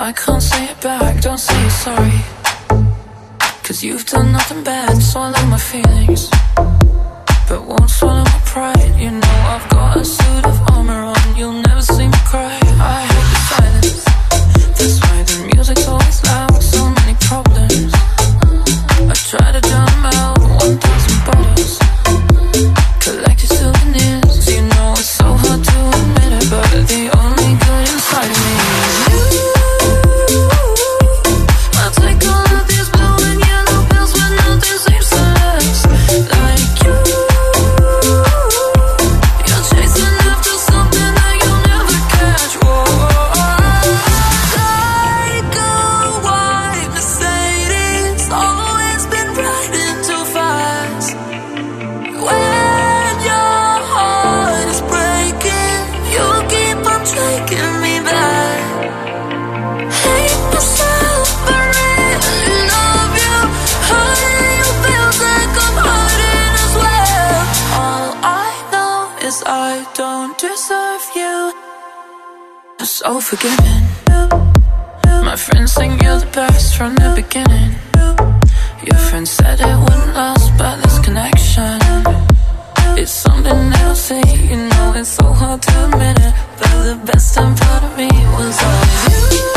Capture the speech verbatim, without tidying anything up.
I can't say it back, don't say you're sorry, 'cause you've done nothing bad. Swallow my feelings, but won't swallow my pride. You know I've got a suit of armor on, you'll never see me cry. I hate the silence, that's why the music's always loud. So many problems, I try to drown them out. One thousand bottles, collected souvenirs. You know it's so hard to admit it, but the only good inside of me is you. I'll take all of these blue and yellow pills when nothing seems to last like you. You're chasing after something that you'll never catch. Whoa. Like a white Mercedes, always been riding too fast. When your heart is breaking, you keep on taking me back. Hate myself, but really love you. Hurting you feels like I'm hurting as well. All I know is I don't deserve you. I'm so forgiving. My friends think you're the best from the beginning. Your friend said it wouldn't last, but this connection, it's something else. You know it's so hard to admit it, but the best time part of me was always you.